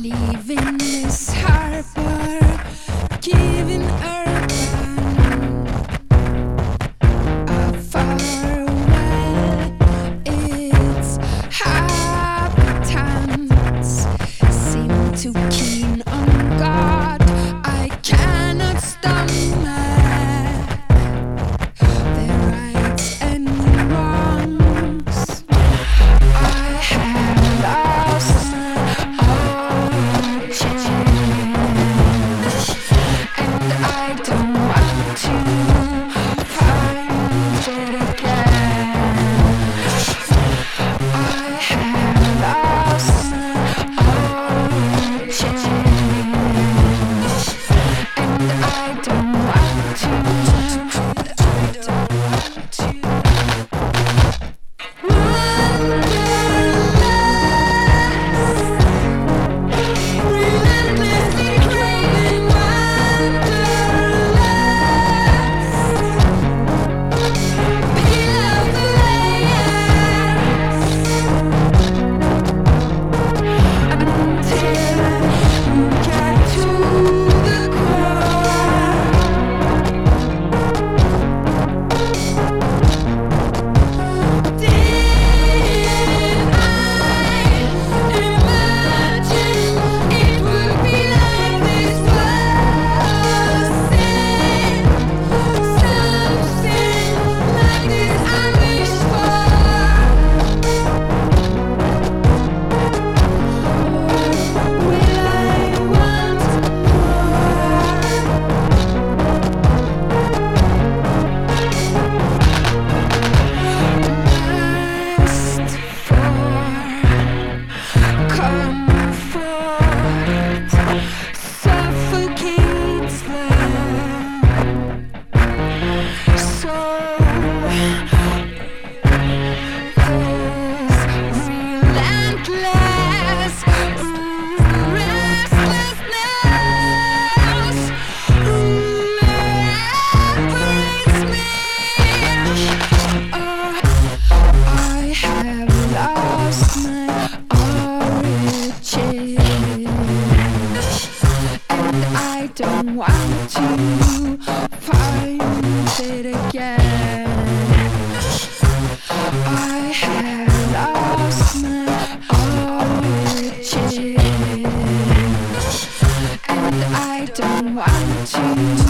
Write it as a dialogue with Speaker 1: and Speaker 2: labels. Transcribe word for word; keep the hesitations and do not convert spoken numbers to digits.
Speaker 1: leaving this harbor, giving urban a farewell. Its habitants seem too keen on God. I cannot stomach their rights and wrongs. I have lost and I don't want to find it again. I have lost and I don't want to. I don't want to. I don't want to find it again. I have lost my origin, and I don't want to.